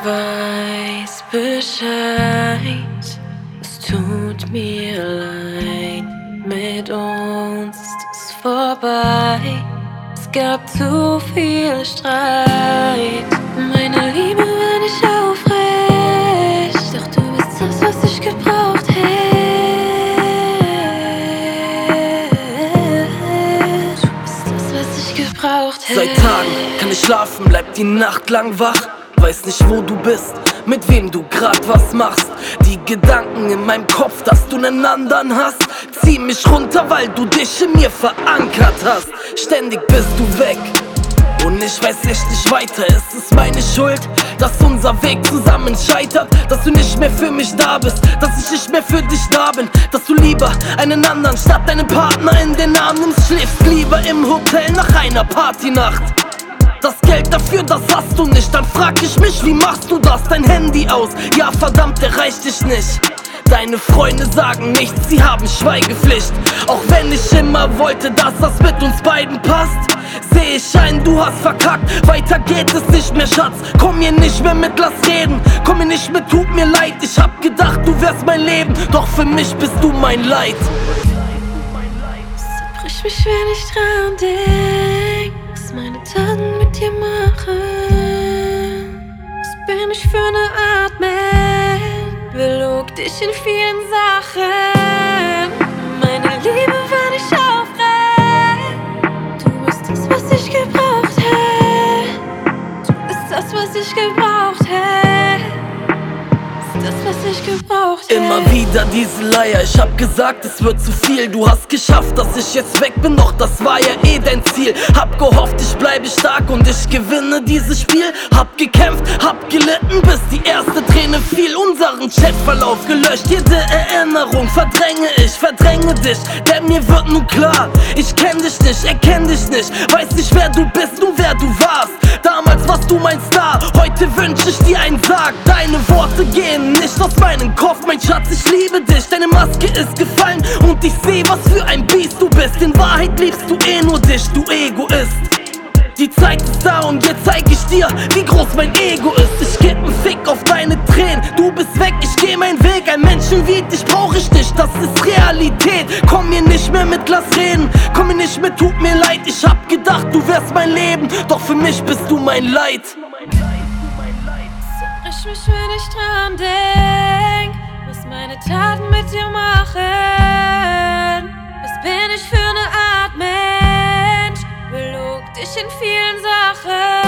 weißt Bescheid, es tut mir leid, mit uns ist es vorbei. Es gab zu viel Streit, meine Liebe war nicht aufrecht, doch du bist das, was ich gebraucht hätte. Du bist das, was ich gebraucht hätte. Seit Tagen kann ich schlafen, bleib die Nacht lang wach. Weiß nicht, wo du bist, mit wem du grad was machst. Die Gedanken in meinem Kopf, dass du nen anderen hast, zieh mich runter, weil du dich in mir verankert hast. Ständig bist du weg und ich weiß echt nicht weiter. Ist es meine Schuld, dass unser Weg zusammen scheitert? Dass du nicht mehr für mich da bist, dass ich nicht mehr für dich da bin, dass du lieber einen anderen statt deinen Partner in den Arm nimmst, schläfst lieber im Hotel nach einer Partynacht. Das Geld dafür, das hast du nicht. Dann frag ich mich, wie machst du das? Dein Handy aus, ja verdammt, erreicht dich nicht. Deine Freunde sagen nichts, sie haben Schweigepflicht. Auch wenn ich immer wollte, dass das mit uns beiden passt, seh ich ein, du hast verkackt. Weiter geht es nicht mehr, Schatz. Komm mir nicht mehr mit, lass reden. Komm mir nicht mit, tut mir leid. Ich hab gedacht, du wärst mein Leben, doch für mich bist du mein Leid. Zerbrich mich, wenn ich dran denk, was meine Taten mit dir machen. Was bin ich für eine Art Mensch? Belog dich in vielen Sachen. Meine Liebe war nicht aufrecht. Du bist das, was ich gebraucht hätte. Du bist das, was ich gebraucht hätte. Das, was ich gebraucht hätte. Immer wieder diese Leier, ich hab gesagt, es wird zu viel. Du hast geschafft, dass ich jetzt weg bin, doch das war ja eh dein Ziel. Hab gehofft, ich bleibe stark und ich gewinne dieses Spiel. Hab gekämpft, hab gelitten, bis die erste Träne fiel. Unseren Chatverlauf gelöscht, jede Erinnerung verdränge dich. Denn mir wird nun klar, ich kenn dich nicht, erkenn dich nicht. Weiß nicht, wer du bist, nur wer du warst. Damals warst du mein Star, heute wünsch ich dir einen Sarg. Deine Worte gehen nicht aus meinem Kopf, mein Schatz, ich liebe dich. Deine Maske ist gefallen und ich seh, was für ein Biest du bist. In Wahrheit liebst du eh nur dich, du Egoist. Die Zeit ist da und jetzt zeig ich dir, wie groß mein Ego ist. Ich geb nen Fick auf deine Tränen, du bist weg, ich geh meinen Weg. Ein Menschen wie dich brauch ich nicht, das ist Realität. Komm mir nicht mehr mit, lass reden, komm mir nicht mit, tut mir leid. Ich hab gedacht, du wärst mein Leben, doch für mich bist du mein Leid. Zerbrich mich, wenn ich dran denk, was meine Taten mit dir machen. Was bin ich für eine Art Mensch? Belog dich in vielen Sachen.